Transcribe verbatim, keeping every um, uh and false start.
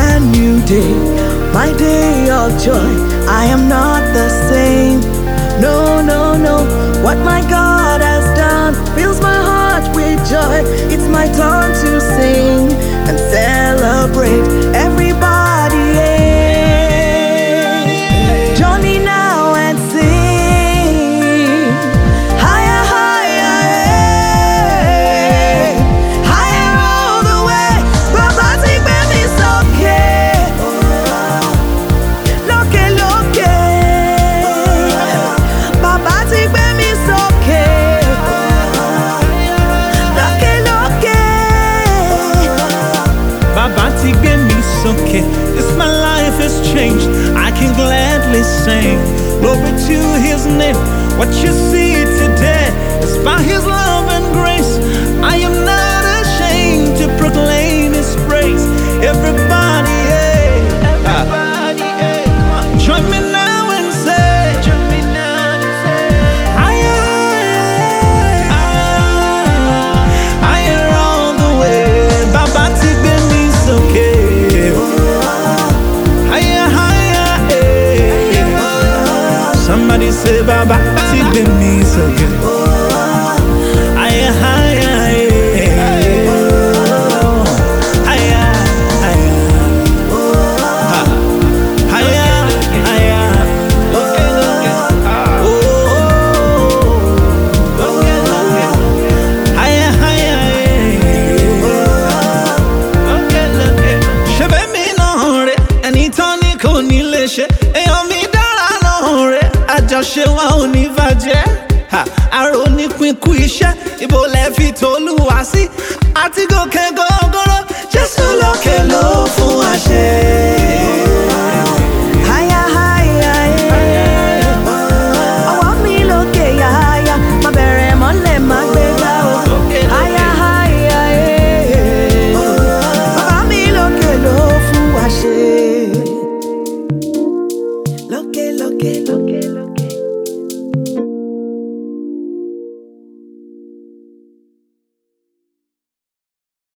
brand new day, my day of joy. I am not the same. No, no, no. What my God has done fills my heart with joy. It's my turn to sing and celebrate. Everybody, yeah. Join me now and sing. Higher, higher, yeah. Higher all the way. Baba ti gbé mi sókè. Lókè, lókè. Baba ti gbé mi sókè. Lókè, lókè. Baba ti gbé mi sókè. Yes, my life has changed. I can gladly sing glory to His name. What you see today is by His love and grace. I am not ashamed to proclaim His praise. Everybody, yeah. Everybody, yeah. Come on. Join me now and say, join me now and say, higher, higher, higher all the way. Baba ti gbé mi sókè. Higher, higher, eh. Somebody say, Baba ti gbé mi sókè. Higher, higher, eh. Higher, higher. Ha. Higher, higher. Oh. Higher, higher, eh. Ṣebí mi náà rè, ẹni tán ni kò ní lè ṣe. Èèyàn mi dára náà rè, àjọṣe wa ò ní bàjẹ́. Ha, àrò ní pínkù iṣẹ́, ibo lẹ fi t'Olúwa sí. Àti gòkè gòkè.